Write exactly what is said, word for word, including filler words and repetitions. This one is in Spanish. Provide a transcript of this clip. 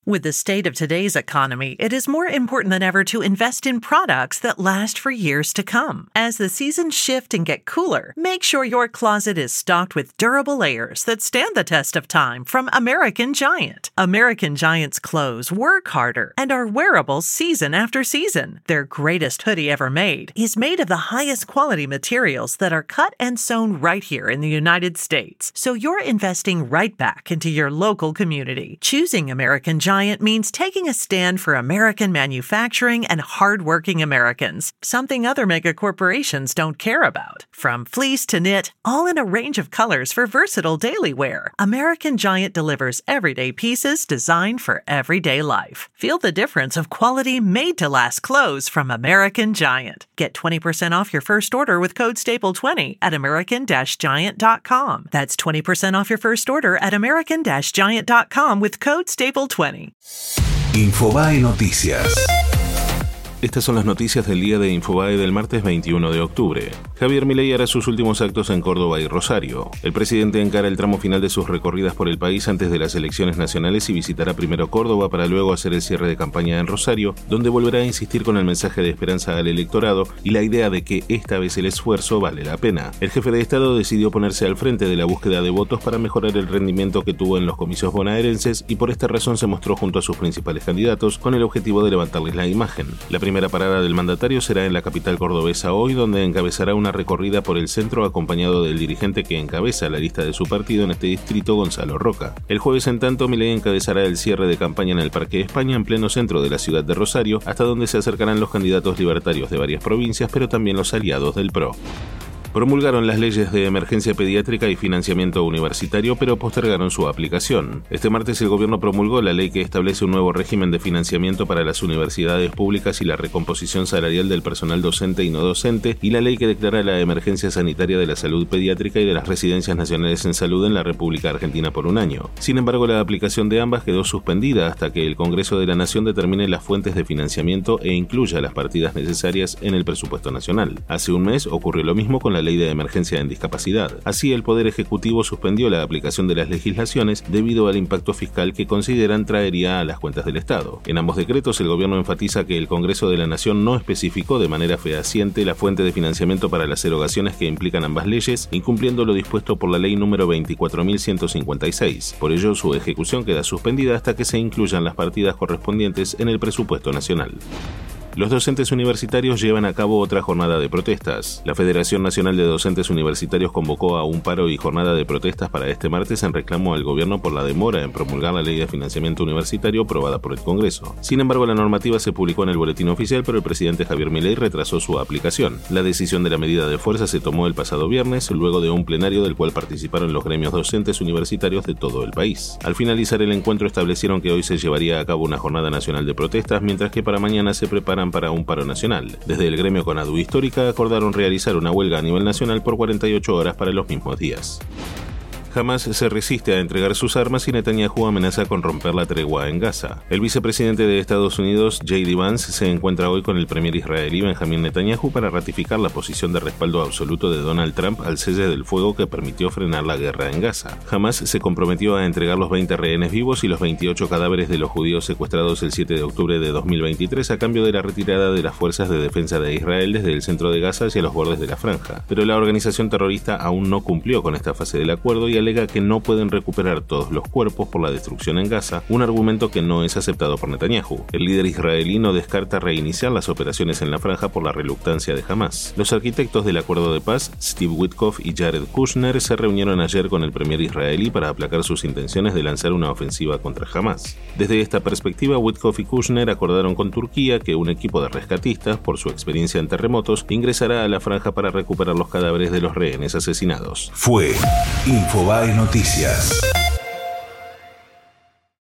With the state of today's economy, it is more important than ever to invest in products that last for years to come. As the seasons shift and get cooler, make sure your closet is stocked with durable layers that stand the test of time from American Giant. American Giant's clothes work harder and are wearable season after season. Their greatest hoodie ever made is made of the highest quality materials that are cut and sewn right here in the United States. So you're investing right back into your local community. Choosing American Giant means taking a stand for American manufacturing and hardworking Americans, something other mega corporations don't care about. From fleece to knit, all in a range of colors for versatile daily wear, American Giant delivers everyday pieces designed for everyday life. Feel the difference of quality made-to-last clothes from American Giant. Get twenty percent off your first order with code staple twenty at american giant dot com. That's twenty percent off your first order at american giant dot com with code staple twenty. Infobae Noticias. Estas son las noticias del día de Infobae del martes veintiuno de octubre. Javier Milei hará sus últimos actos en Córdoba y Rosario. El presidente encara el tramo final de sus recorridas por el país antes de las elecciones nacionales y visitará primero Córdoba para luego hacer el cierre de campaña en Rosario, donde volverá a insistir con el mensaje de esperanza al electorado y la idea de que esta vez el esfuerzo vale la pena. El jefe de Estado decidió ponerse al frente de la búsqueda de votos para mejorar el rendimiento que tuvo en los comicios bonaerenses y por esta razón se mostró junto a sus principales candidatos con el objetivo de levantarles la imagen. La La primera parada del mandatario será en la capital cordobesa hoy, donde encabezará una recorrida por el centro acompañado del dirigente que encabeza la lista de su partido en este distrito, Gonzalo Roca. El jueves, en tanto, Milei encabezará el cierre de campaña en el Parque España, en pleno centro de la ciudad de Rosario, hasta donde se acercarán los candidatos libertarios de varias provincias, pero también los aliados del P R O. Promulgaron las leyes de emergencia pediátrica y financiamiento universitario, pero postergaron su aplicación. Este martes el gobierno promulgó la ley que establece un nuevo régimen de financiamiento para las universidades públicas y la recomposición salarial del personal docente y no docente, y la ley que declara la emergencia sanitaria de la salud pediátrica y de las residencias nacionales en salud en la República Argentina por un año. Sin embargo, la aplicación de ambas quedó suspendida hasta que el Congreso de la Nación determine las fuentes de financiamiento e incluya las partidas necesarias en el presupuesto nacional. Hace un mes ocurrió lo mismo con la ley de emergencia en discapacidad. Así, el Poder Ejecutivo suspendió la aplicación de las legislaciones debido al impacto fiscal que consideran traería a las cuentas del Estado. En ambos decretos, el gobierno enfatiza que el Congreso de la Nación no especificó de manera fehaciente la fuente de financiamiento para las erogaciones que implican ambas leyes, incumpliendo lo dispuesto por la ley número veinticuatro mil ciento cincuenta y seis. Por ello, su ejecución queda suspendida hasta que se incluyan las partidas correspondientes en el presupuesto nacional. Los docentes universitarios llevan a cabo otra jornada de protestas. La Federación Nacional de Docentes Universitarios convocó a un paro y jornada de protestas para este martes en reclamo al gobierno por la demora en promulgar la Ley de Financiamiento Universitario aprobada por el Congreso. Sin embargo, la normativa se publicó en el boletín oficial, pero el presidente Javier Milei retrasó su aplicación. La decisión de la medida de fuerza se tomó el pasado viernes, luego de un plenario del cual participaron los gremios docentes universitarios de todo el país. Al finalizar el encuentro establecieron que hoy se llevaría a cabo una jornada nacional de protestas, mientras que para mañana se preparan para un paro nacional. Desde el gremio Conadu Histórica acordaron realizar una huelga a nivel nacional por cuarenta y ocho horas para los mismos días. Hamás se resiste a entregar sus armas y Netanyahu amenaza con romper la tregua en Gaza. El vicepresidente de Estados Unidos, J D Vance, se encuentra hoy con el premier israelí Benjamin Netanyahu para ratificar la posición de respaldo absoluto de Donald Trump al cese del fuego que permitió frenar la guerra en Gaza. Hamás se comprometió a entregar los veinte rehenes vivos y los veintiocho cadáveres de los judíos secuestrados el siete de octubre de dos mil veintitrés a cambio de la retirada de las fuerzas de defensa de Israel desde el centro de Gaza hacia los bordes de la franja. Pero la organización terrorista aún no cumplió con esta fase del acuerdo y alega que no pueden recuperar todos los cuerpos por la destrucción en Gaza, un argumento que no es aceptado por Netanyahu. El líder israelí no descarta reiniciar las operaciones en la franja por la reluctancia de Hamás. Los arquitectos del acuerdo de paz, Steve Witkoff y Jared Kushner, se reunieron ayer con el premier israelí para aplacar sus intenciones de lanzar una ofensiva contra Hamás. Desde esta perspectiva, Witkoff y Kushner acordaron con Turquía que un equipo de rescatistas, por su experiencia en terremotos, ingresará a la franja para recuperar los cadáveres de los rehenes asesinados. Fue Infobae Noticias.